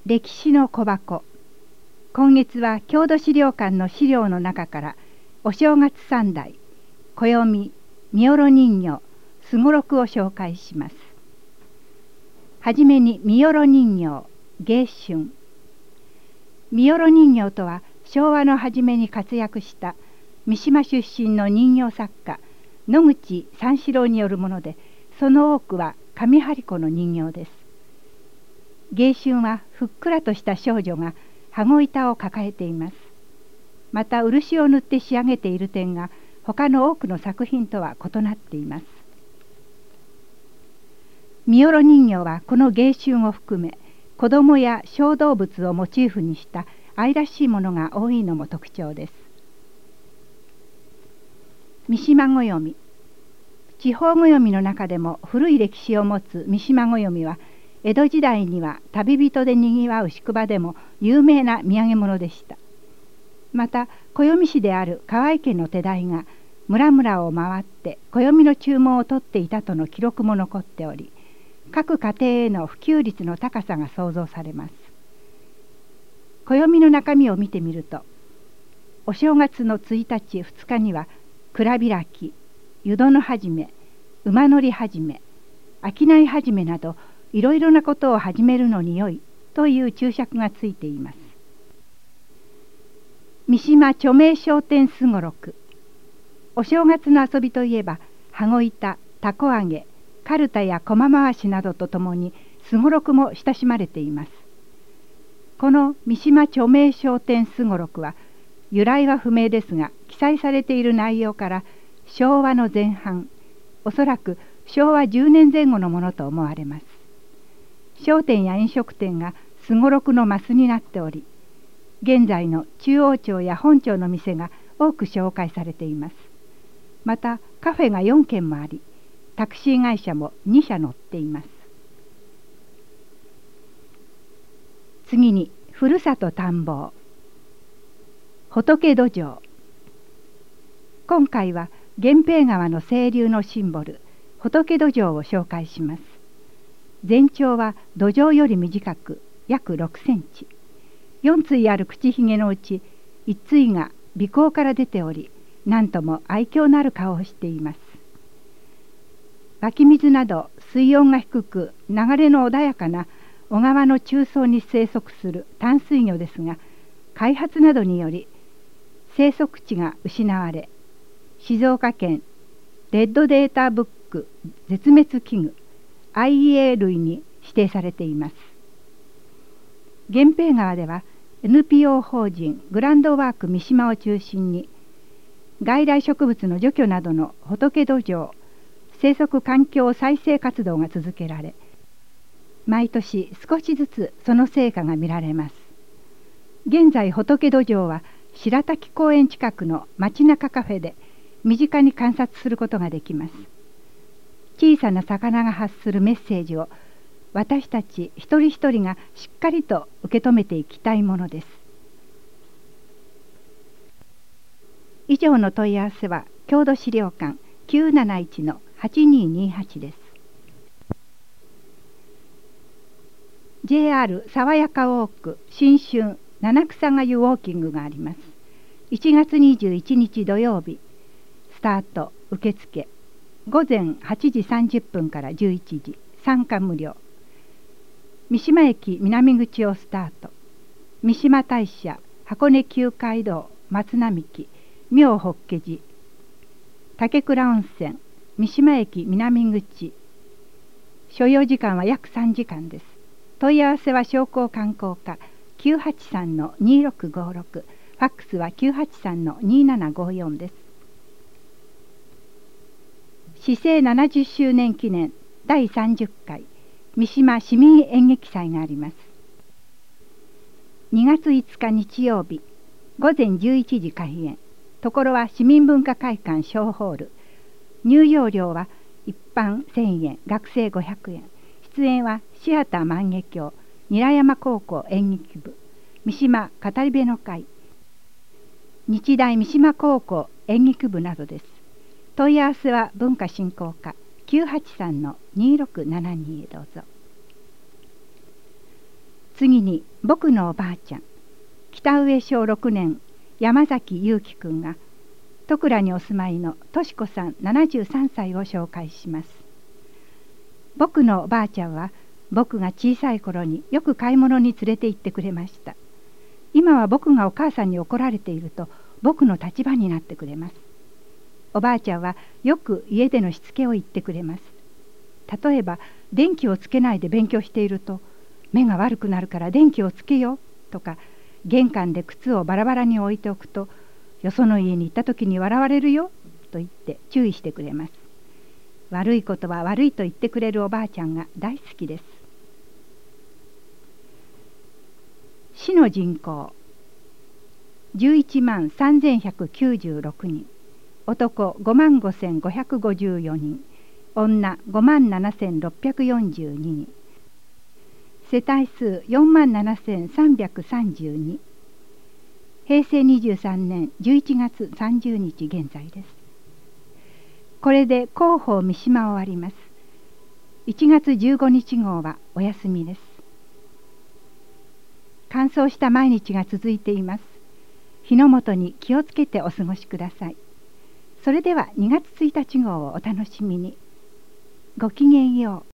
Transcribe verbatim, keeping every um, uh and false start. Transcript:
歴史の小箱。今月は郷土資料館の資料の中からお正月三代、暦、見よろ人形、すごろくを紹介します。はじめに見よろ人形、迎春。見よろ人形とは昭和の初めに活躍した三島出身の人形作家野口三四郎によるもので、その多くは上張子の人形です。迎春はふっくらとした少女が羽子板を抱えています。また漆を塗って仕上げている点が他の多くの作品とは異なっています。見よろ人形はこの迎春を含め子供や小動物をモチーフにした愛らしいものが多いのも特徴です。三島暦。地方暦の中でも古い歴史を持つ三島暦は江戸時代には旅人でにぎわう宿場でも有名な土産物でした。また暦師である河合家の手代が村々を回って暦の注文を取っていたとの記録も残っており、各家庭への普及率の高さが想像されます。暦の中身を見てみると、お正月のついたちふつかには蔵開き、湯殿始め、馬乗り始め、商い始めなどいろいろなことを始めるのによいという注釈がついています。三島著名商店すごろく。お正月の遊びといえば羽子板、たこ揚げ、かるたや駒回しなどとともにすごろくも親しまれています。この三島著名商店すごろくは由来は不明ですが、記載されている内容から昭和の前半、おそらくしょうわじゅうねんぜん後のものと思われます。商店や飲食店がすごろくのマスになっており、現在の中央町や本町の店が多く紹介されています。またカフェがよんけんもあり、タクシー会社もにしゃ乗っています。次にふるさと探訪。仏土壌。今回は源平川の清流のシンボル仏土壌を紹介します。全長は土壌より短く約ろくセンチ、よん対ある口ひげのうちいち対が鼻孔から出ており、なんとも愛嬌のある顔をしています。湧き水など水温が低く流れの穏やかな小川の中層に生息する淡水魚ですが、開発などにより生息地が失われ、静岡県レッドデータブック絶滅危惧 アイイーエー 類に指定されています。源平川では エヌピーオー 法人グランドワーク三島を中心に外来植物の除去などの仏土壌生息環境再生活動が続けられ、毎年少しずつその成果が見られます。現在仏土壌は白滝公園近くの街中カフェで身近に観察することができます。小さな魚が発するメッセージを私たち一人一人がしっかりと受け止めていきたいものです。以上の問い合わせは郷土資料館 きゅうなないちのはちにーにーはち です。ジェイアール 爽やかウォーク新春七草がゆウォーキングがあります。いちがつにじゅういちにち土曜日、スタート受付ごぜんはちじさんじゅっぷんからじゅういちじ、参加無料。三島駅南口をスタート、三島大社、箱根旧街道、松並木、妙法華寺、竹倉温泉、三島駅南口。所要時間は約さんじかんです。問い合わせは商工観光課 きゅうはちさんのにーろくごろく、ファックスは きゅうはちさんのにーななごよんです。市政ななじゅっしゅうねん記念だいさんじゅっかい三島市民演劇祭があります。にがついつか日曜日、ごぜんじゅういちじ開演。ところは市民文化会館小ホール。入場料は一般せんえん、学生ごひゃくえん。出演はシアター万華鏡、韮山高校演劇部、三島語り部の会、日大三島高校演劇部などです。問い合わせは文化振興課 きゅうはちさんのにーろくななに へどうぞ。 次に僕のおばあちゃん、北上小ろくねん山崎祐樹くんが戸倉にお住まいのとし子さんななじゅうさんさいを紹介します。僕のおばあちゃんは僕が小さい頃によく買い物に連れて行ってくれました。今は僕がお母さんに怒られていると僕の立場になってくれます。おばあちゃんはよく家でのしつけを言ってくれます。例えば電気をつけないで勉強していると目が悪くなるから電気をつけよとか、玄関で靴をバラバラに置いておくとよその家に行った時に笑われるよと言って注意してくれます。悪いことは悪いと言ってくれるおばあちゃんが大好きです。市の人口じゅういちまんさんぜんひゃくきゅうじゅうろくにん、男ごまんごせんごひゃくごじゅうよにん、女ごまんななせんろっぴゃくよんじゅうににん、世帯数よんまんななせんさんびゃくさんじゅうに、へいせいにじゅうさんねんじゅういちがつさんじゅうにち現在です。これで広報三島を終わります。いちがつじゅうごにち号はお休みです。乾燥した毎日が続いています。火の元に気をつけてお過ごしください。それではにがつついたち号をお楽しみに。ごきげんよう。